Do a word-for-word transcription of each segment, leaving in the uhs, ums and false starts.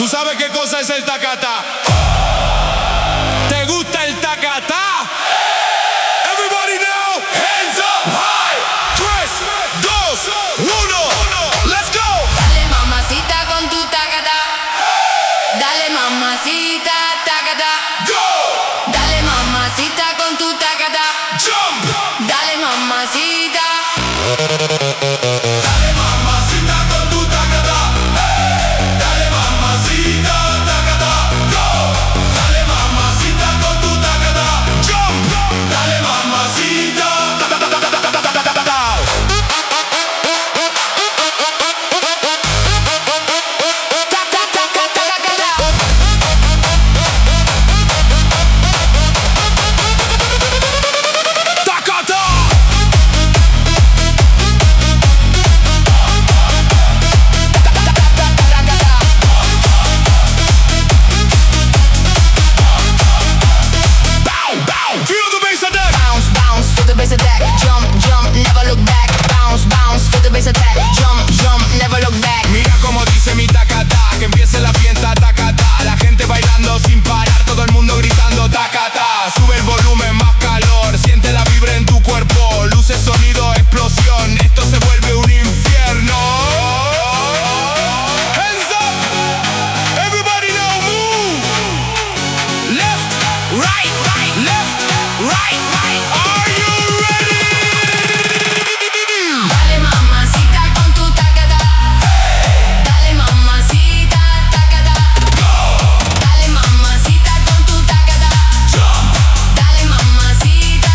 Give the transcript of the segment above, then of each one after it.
¿Tú sabes qué cosa es el tacatá? ¿Te gusta el tacatá? Everybody now, hands up high. Tres, dos, uno, let's go. Dale mamacita con tu tacatá. Dale mamacita, tacatá. Go. Dale mamacita con tu tacatá. Jump. Dale mamacita. Dale mamacita con tu tacatá. Hey. Dale mamacita, tacatá. Go. Dale mamacita con tu tacatá. Jump. Dale mamacita. Mira como dice mi tacatá, que empiece la fiesta tacatá. La gente bailando sin parar, todo el mundo gritando tacatá. Sube el volumen, más calor, siente la vibra en tu cuerpo. Luces, sonido, explosión, esto se vuelve un infierno. Hands up, everybody now move. Left, right, right, left, right, right. Are you ready? Dale mamacita con tu tacatá. Dale mamacita, tacatá. Dale mamacita con tu tacatá. Dale mamacita.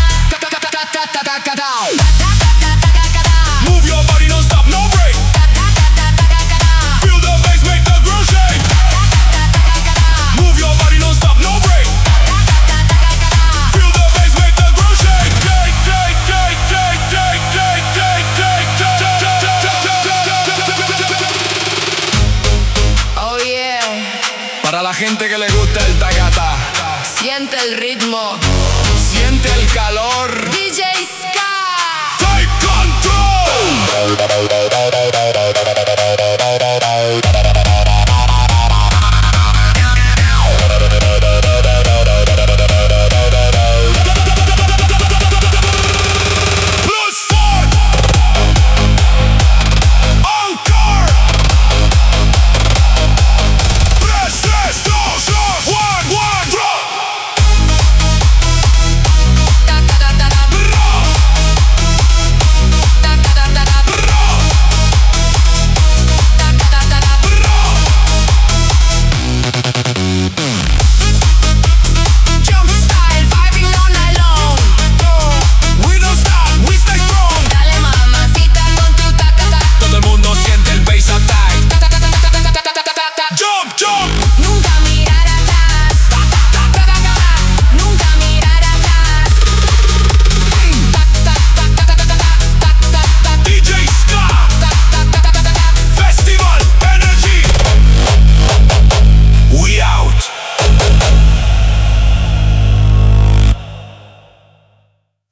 Move your body, don't stop, no break. Feel the bass, make the groove shake. Move your body, don't stop, no break. Feel the bass, make the groove shake. Shake, shake, shake, shake, shake, shake, shake, shake, shake. Oh yeah. Para la gente que le gusta el tacatá, Siente el ritmo. siente el calor. D J